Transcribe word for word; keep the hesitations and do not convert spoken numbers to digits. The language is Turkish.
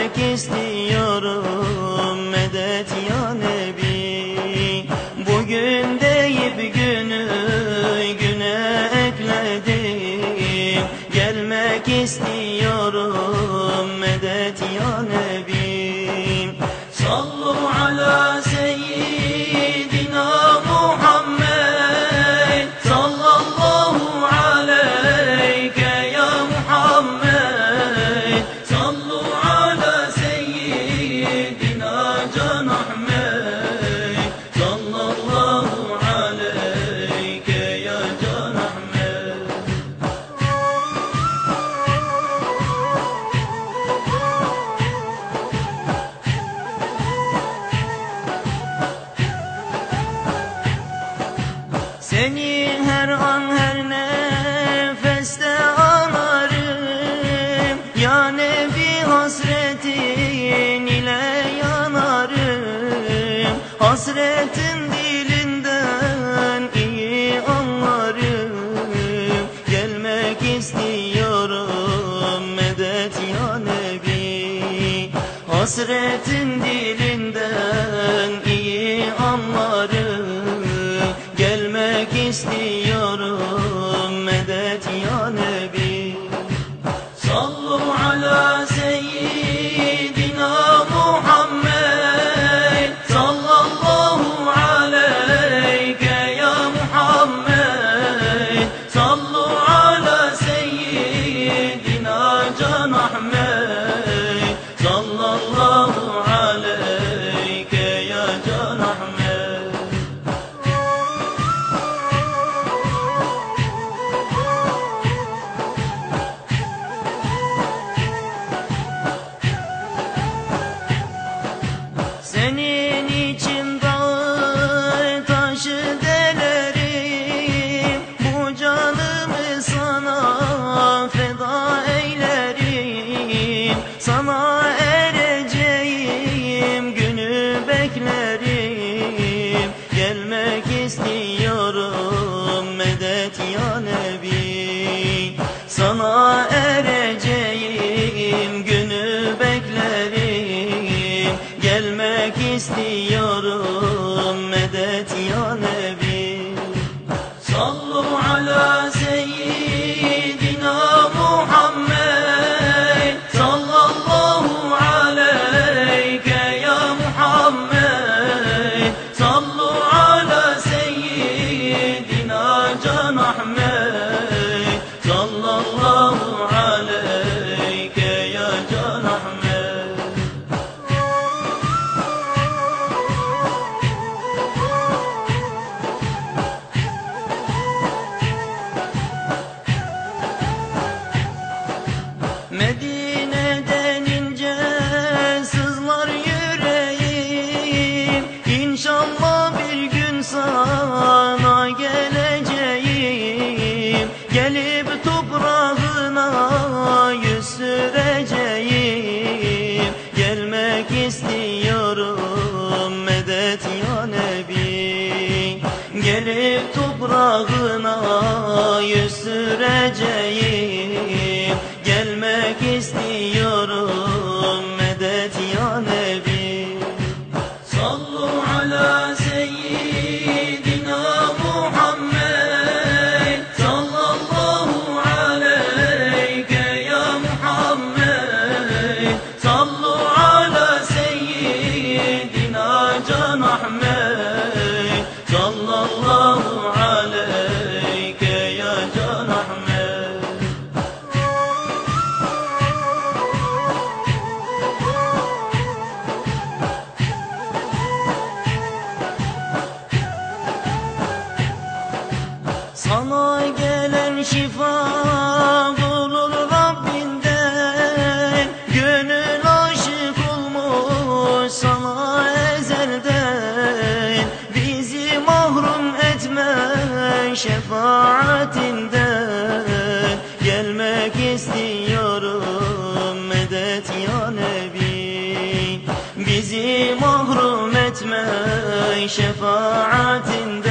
gelmek istiyorum medet ya Nebi. Bugün deyip günü güne ekledim, gelmek istiyorum medet ya Nebi. Sallu ala seyyidina Muhammed, sallallahu aleyke ya Muhammed. Sallu ala seyyidina Can Ahmed, sallallahu aleyke ya Can Ahmed. Seni her an her nefeste anarım, ya Nebi hasretin ile yanarım. Hasretin dilinden iyi anlarım, gelmek istiyorum medet ya Nebi. Hasretin dilinden iyi anlarım, gelmek istiyorum medet ya Nebi. Sallu ala seyyidina Muhammed, sallallahu aleyke ya Muhammed. Sallu ala seyyidina Can Ahmed, sallallahu aleyke ya Can Ahmed. Senin için dağı taşı delerim, bu canımı sana feda eylerim. Sana ereceğim günü beklerim, gelmek istiyorum medet ya Nebi. Sana ereceğim günü beklerim, gelmek istiyorum medet ya Nebi. Sallu ala seyyidina Muhammed, sallallahu aleyke ya Muhammed. Sallu ala seyyidina Can Ahmed, sallallahu aleyke ya Can Ahmed. Medine denince sızlar yüreğim, İnşallah bir gün sana geleceğim. Gelip toprağına yüz süreceğim, gelmek istiyorum medet ya Nebi. Gelip toprağına yüz süreceğim, gelmek istiyorum medet ya Nebi. Sallu ala seyyidina Muhammed, sallallahu aleyke ya Muhammed. Sallu ala seyyidina Can Ahmed, sallallahu aleyke ya Can Ahmed. Sana gelen şifa bulur Rabbinden, gönül aşık olmuş sana ezelden. Bizi mahrum etme şefaatinden, gelmek istiyorum medet ya Nebi. Bizi mahrum etme şefaatinden,